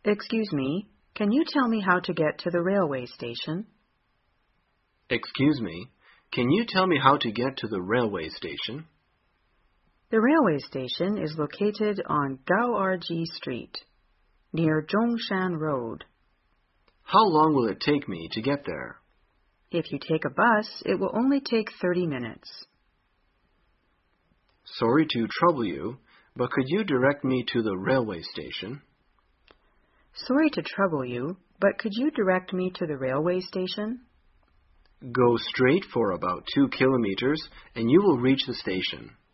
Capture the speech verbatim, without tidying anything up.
Excuse me, can you tell me how to get to the railway station? Excuse me, can you tell me how to get to the railway station? The railway station is located on Gao'erji Street, near Zhongshan Road. How long will it take me to get there? If you take a bus, it will only take thirty minutes. Sorry to trouble you, but could you direct me to the railway station? Sorry to trouble you, but could you direct me to the railway station? Go straight for about two kilometers and you will reach the station.